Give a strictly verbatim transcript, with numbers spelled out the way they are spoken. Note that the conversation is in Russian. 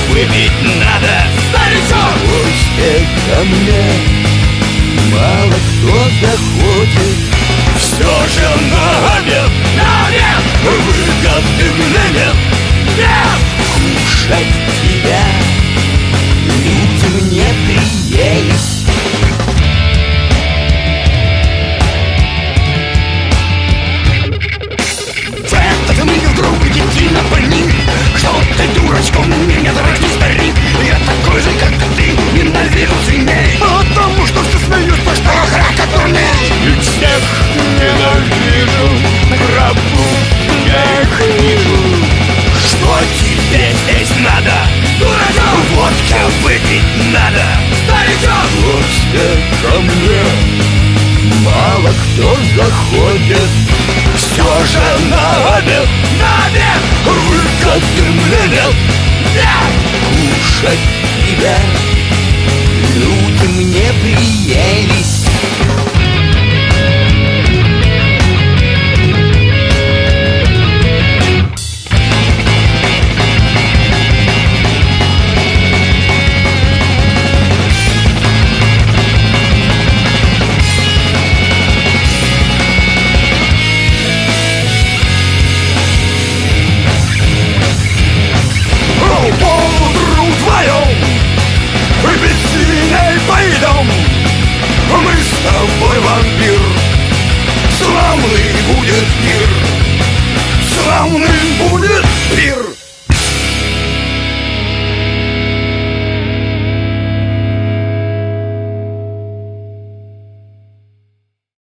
выпить надо. Старичок, гости ко мне мало кто заходит. все же на обед, на обед выгоды мне нет. Нет! Кушать тебя людям не приелись. В этом мире вдруг идти на больник. Что ты, дурачком, меня дорожный старик. Я такой же, как и ты, ненавижу свиней. Потому что все смеются, что я храка дурней. И всех ненавижу, гробу я их вижу. Что тебе здесь надо? Дурачок! Водка выпить надо. Старичок! Гости ко мне мало кто заходит. Все же на обед, на обед выгоды мне нет. Нет! Кушать тебя людям не приелись.